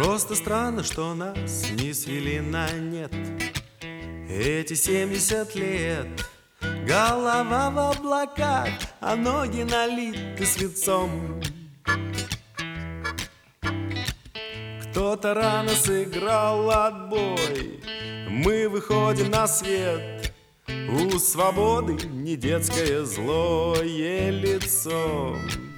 Просто странно, что нас не свели на нет эти 70 лет. Голова в облаках, а ноги налиты свинцом. Кто-то рано сыграл отбой, мы выходим на свет. У свободы не детское злое лицо.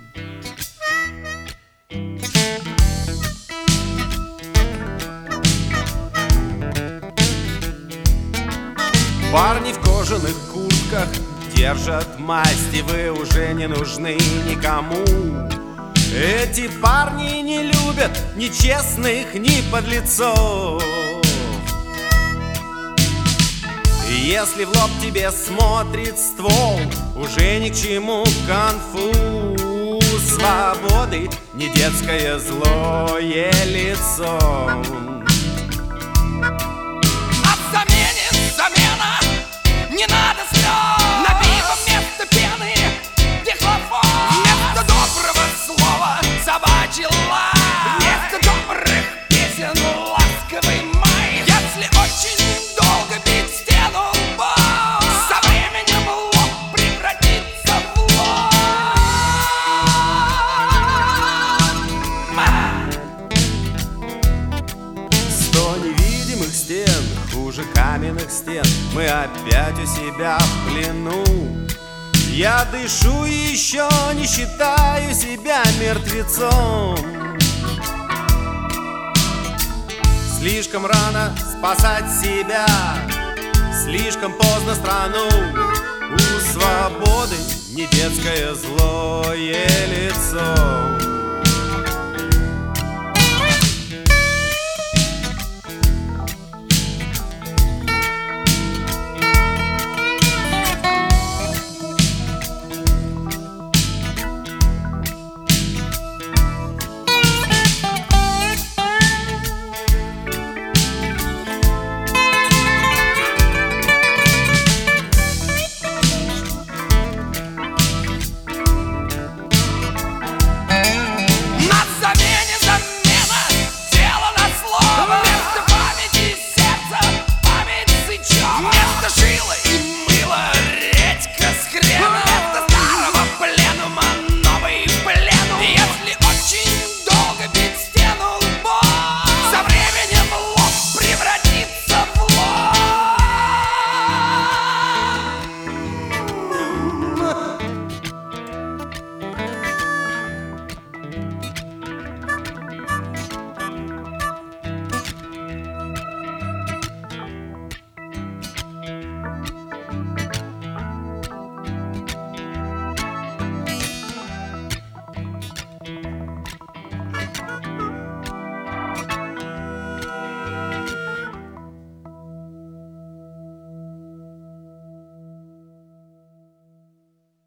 Парни в кожаных куртках держат масть, и вы уже не нужны никому. Эти парни не любят ни честных, ни подлецов. Если в лоб тебе смотрит ствол, уже ни к чему конфу. Свободы не детское злое лицо. Не надо слез, на пиво вместо пены дихлофон. Вместо доброго слова собачий лай, вместо добрых песен ласковый май. Если очень долго бить стену лбом, со временем лоб превратится в лом. 100 невидимых стен, хуже каменных стен, мы опять у себя в плену. Я дышу и еще не считаю себя мертвецом. Слишком рано спасать себя, слишком поздно страну. У свободы не детское злое лицо.